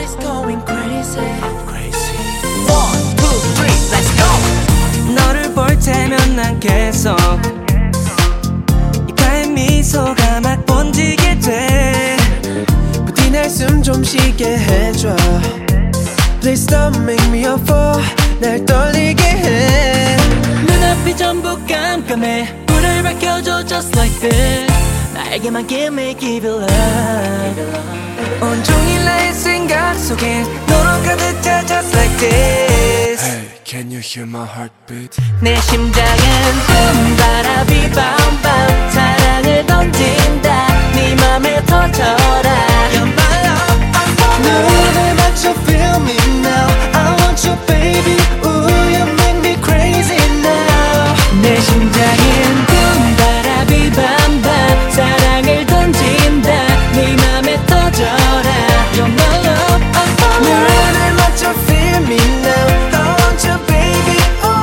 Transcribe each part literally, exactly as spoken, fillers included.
body's going crazy, crazy. One, two, three, let's go. 너를 볼 때면 난 계속 입가에 미소가 막 번지게 돼. 부디 날 숨 좀 쉬게 해줘. Please don't make me a fool. 날 떨리게 해. 눈앞이 전부 깜깜해. 불을 밝혀줘 just like this. 나에게만 give me give it love. 온종일 나의 생각 속에 너로 가득 차 just like this. Hey, can you hear my heartbeat? 내 심장은 뿜바라비 밤밤 사랑을 던진다. 네 맘에 터져라. You're my love, I'm falling. 눈을 맞춰 feel me now. I want you baby. Ooh, you make me crazy now. 내 심장은 뿜바라비 밤밤 사랑을 던진다. 네 맘에 터져라. You're my love, I'm falling. 눈을 맞춰 feel me now. I want you baby.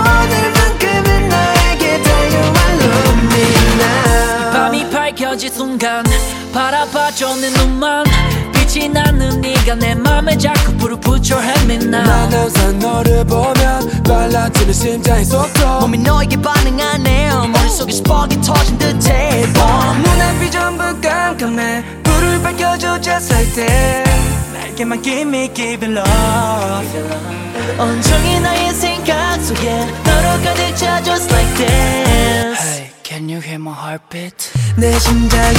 오늘만큼은 나에게 달려 I love me now. 이 밤이 밝혀질 순간 바라봐줘 내 눈만. 빛이 나는 네가 내 맘에 자꾸 불을 put your hand me now. 난 항상 너를 보면 빨라지는 심장의 속도. 몸이 너에게 반응하네. 머릿속에 스park이 터진 듯해. 눈앞이 전부 깜깜해. 불을 밝혀줘 just like that. 날개만 give me give it love. 온종일 나의 생각 속에 너로 가득 차 just like this. Hey, can you hear my heartbeat? 내 심장은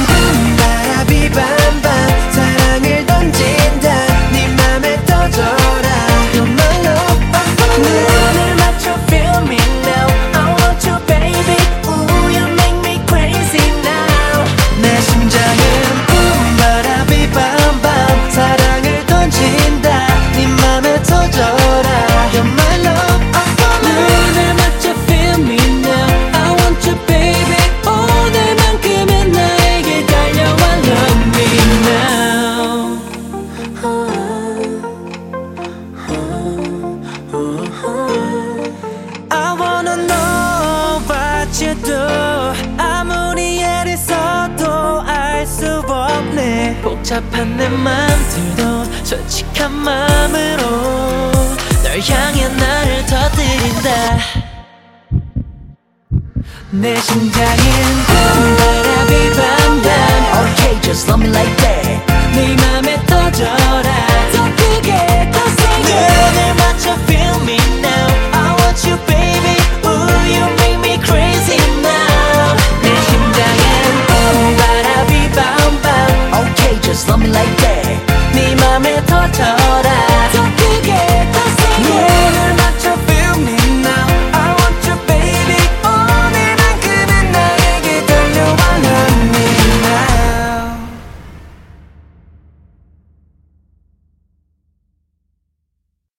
뿜바라비 밤밤 사랑을 던진다. 네 맘에 터져라. You're my love, I'm falling. 눈을 맞춰 feel me now. I want you baby. Ooh, you make me crazy now. 내 심장은 뿜바라비 밤밤 사랑을 던진다. 네 맘에 터져라. You're my love, I'm falling. 눈을 맞춰 feel me now. I want you baby. 오늘만큼은 나에게 달려와 love me now. I wanna know what you do. 아무리 애를 써도 알 수 없네. 복잡한 내 맘들도 솔직한 마음으로 널 향해 나를 터뜨린다. 내 심장은 뿜바라비 밤